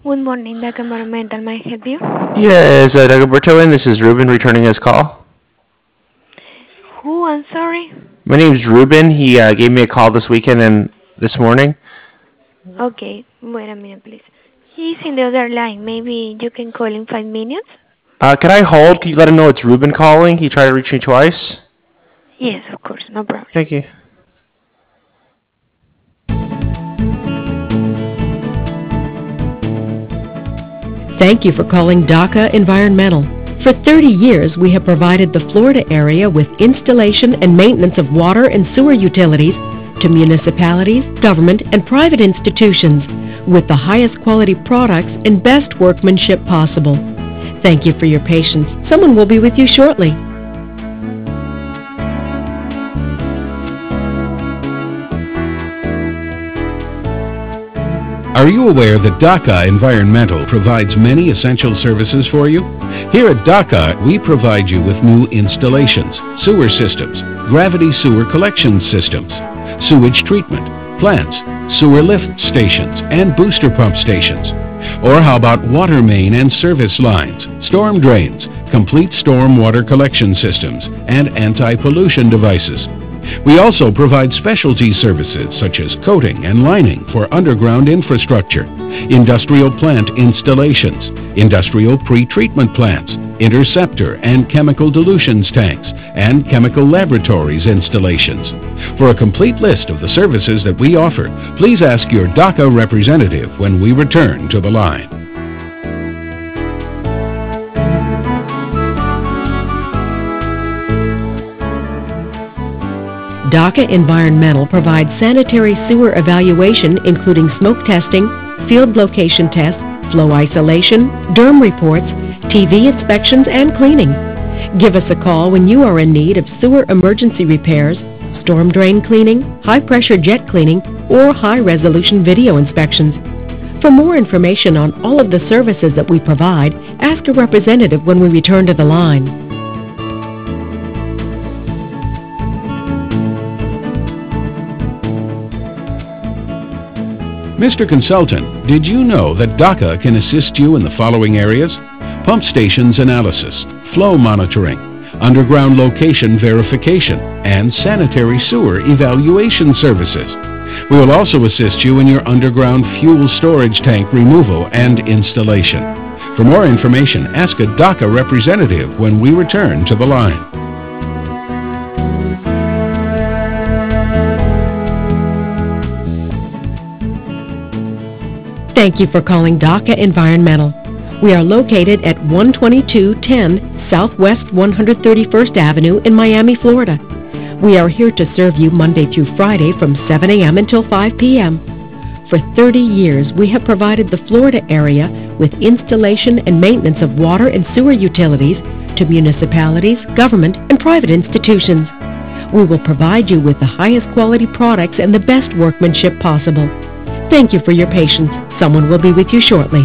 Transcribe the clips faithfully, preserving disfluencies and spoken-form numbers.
Good morning, the environmental might help you. Yes, uh, Dagoberto, and this is Ruben returning his call. Who? I'm sorry. My name's Ruben. He uh, gave me a call this weekend and this morning. Okay, wait a minute, please. He's in the other line. Maybe you can call in five minutes? Uh, can I hold? Can you let him know it's Ruben calling? He tried to reach me twice. Yes, of course, no problem. Thank you. Thank you for calling DACA Environmental. For thirty years, we have provided the Florida area with installation and maintenance of water and sewer utilities to municipalities, government, and private institutions with the highest quality products and best workmanship possible. Thank you for your patience. Someone will be with you shortly. Are you aware that DACA Environmental provides many essential services for you? Here at DACA, we provide you with new installations, sewer systems, gravity sewer collection systems, sewage treatment, plants, sewer lift stations, and booster pump stations. Or how about water main and service lines, storm drains, complete storm water collection systems, and anti-pollution devices. We also provide specialty services such as coating and lining for underground infrastructure, industrial plant installations, industrial pre-treatment plants, interceptor and chemical dilutions tanks, and chemical laboratories installations. For a complete list of the services that we offer, please ask your DACA representative when we return to the line. DACA Environmental provides sanitary sewer evaluation including smoke testing, field location tests, flow isolation, derm reports, T V inspections, and cleaning. Give us a call when you are in need of sewer emergency repairs, storm drain cleaning, high-pressure jet cleaning, or high-resolution video inspections. For more information on all of the services that we provide, ask a representative when we return to the line. Mister Consultant, did you know that DACA can assist you in the following areas? Pump stations analysis, flow monitoring, underground location verification, and sanitary sewer evaluation services. We will also assist you in your underground fuel storage tank removal and installation. For more information, ask a DACA representative when we return to the line. Thank you for calling DACA Environmental. We are located at one twenty-two ten Southwest one hundred thirty-first Avenue in Miami, Florida. We are here to serve you Monday through Friday from seven a m until five p m For thirty years, we have provided the Florida area with installation and maintenance of water and sewer utilities to municipalities, government, and private institutions. We will provide you with the highest quality products and the best workmanship possible. Thank you for your patience. Someone will be with you shortly.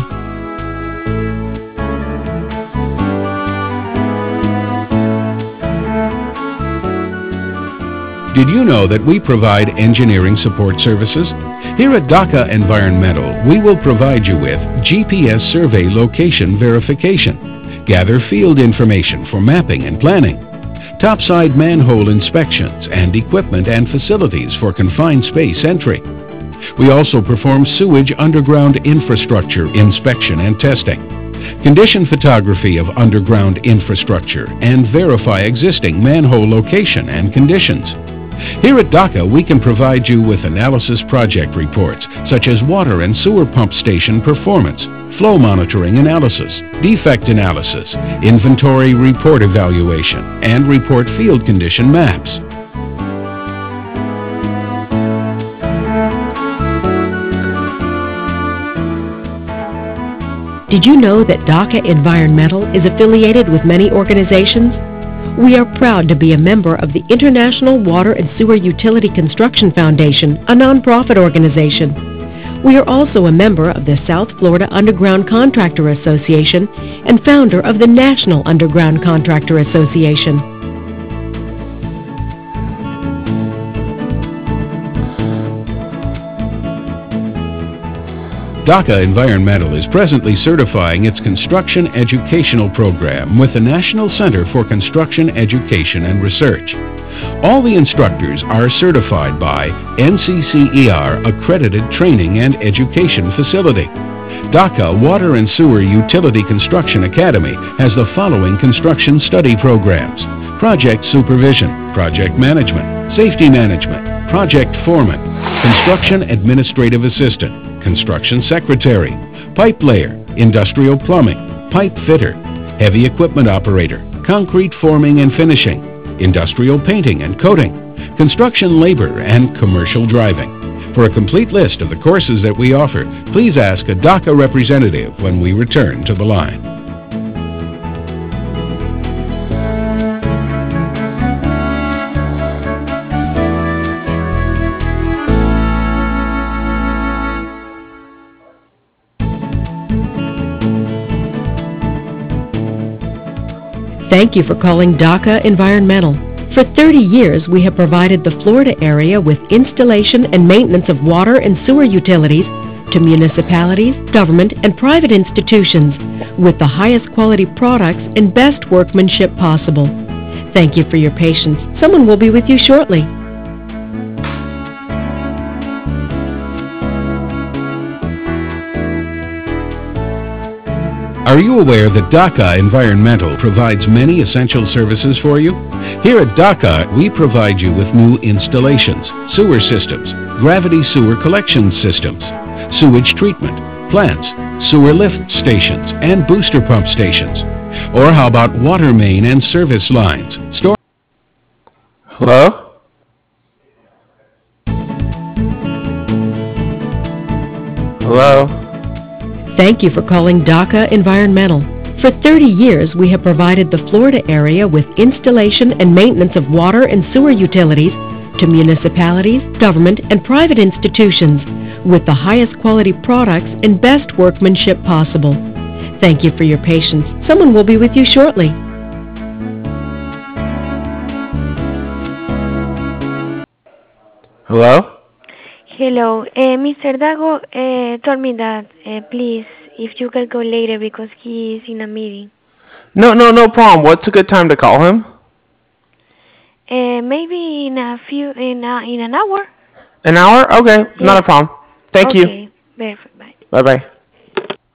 Did you know that we provide engineering support services? Here at DACA Environmental, we will provide you with G P S survey location verification, gather field information for mapping and planning, topside manhole inspections, and equipment and facilities for confined space entry. We also perform sewage underground infrastructure inspection and testing, condition photography of underground infrastructure, and verify existing manhole location and conditions. Here at DACA, we can provide you with analysis project reports such as water and sewer pump station performance, flow monitoring analysis, defect analysis, inventory report evaluation, and report field condition maps. Did you know that DACA Environmental is affiliated with many organizations? We are proud to be a member of the International Water and Sewer Utility Construction Foundation, a nonprofit organization. We are also a member of the South Florida Underground Contractor Association and founder of the National Underground Contractor Association. DACA Environmental is presently certifying its construction educational program with the National Center for Construction Education and Research. All the instructors are certified by N C C E R accredited training and education facility. DACA Water and Sewer Utility Construction Academy has the following construction study programs: Project Supervision, Project Management, Safety Management, Project Foreman, Construction Administrative Assistant, Construction Secretary, Pipe Layer, Industrial Plumbing, Pipe Fitter, Heavy Equipment Operator, Concrete Forming and Finishing, Industrial Painting and Coating, Construction Labor, and Commercial Driving. For a complete list of the courses that we offer, please ask a DACA representative when we return to the line. Thank you for calling DACA Environmental. For thirty years, we have provided the Florida area with installation and maintenance of water and sewer utilities to municipalities, government, and private institutions with the highest quality products and best workmanship possible. Thank you for your patience. Someone will be with you shortly. Are you aware that DACA Environmental provides many essential services for you? Here at DACA, we provide you with new installations, sewer systems, gravity sewer collection systems, sewage treatment, plants, sewer lift stations, and booster pump stations. Or how about water main and service lines? Store Hello? Hello? Thank you for calling DACA Environmental. For thirty years, we have provided the Florida area with installation and maintenance of water and sewer utilities to municipalities, government, and private institutions with the highest quality products and best workmanship possible. Thank you for your patience. Someone will be with you shortly. Hello? Hello, uh, Mister Dago uh, told me that uh, please, if you can go later because he is in a meeting. No, no, no problem. What's a good time to call him? Uh, maybe in a few, in a, in an hour. An hour? Okay, Yeah. not a problem. Thank okay. you. Okay, perfect. Bye. Bye-bye.